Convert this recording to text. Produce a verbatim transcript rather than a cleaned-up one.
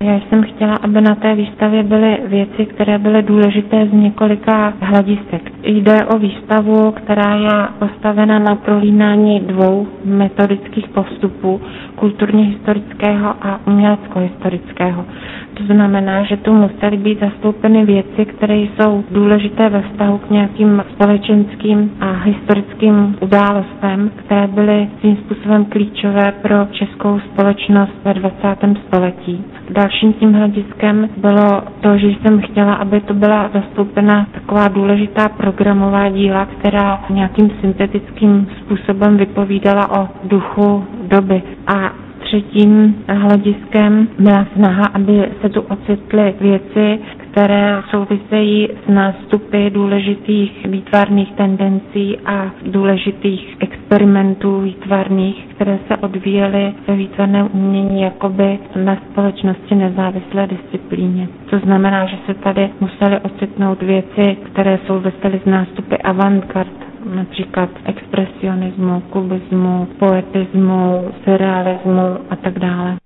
Já jsem chtěla, aby na té výstavě byly věci, které byly důležité z několika hledisek. Jde o výstavu, která je postavena na prolínání dvou metodických postupů, kulturně historického a umělecko-historického. To znamená, že tu musely být zastoupeny věci, které jsou důležité ve vztahu k nějakým společenským a historickým událostem, které byly svým způsobem klíčové pro českou společnost ve dvacátém století. Dalším tím hlediskem bylo to, že jsem chtěla, aby to byla zastoupena taková důležitá programová díla, která nějakým syntetickým způsobem vypovídala o duchu doby. A třetím hlediskem byla snaha, aby se tu ocitly věci, které souvisejí s nástupy důležitých výtvarných tendencí a důležitých experimentů výtvarných, které se odvíjely ve výtvarném umění jakoby na společnosti nezávislé disciplíně. To znamená, že se tady musely ocitnout věci, které souvisely s nástupy avantgard, například expresionismu, kubismu, poetismu, surrealismu a tak dále.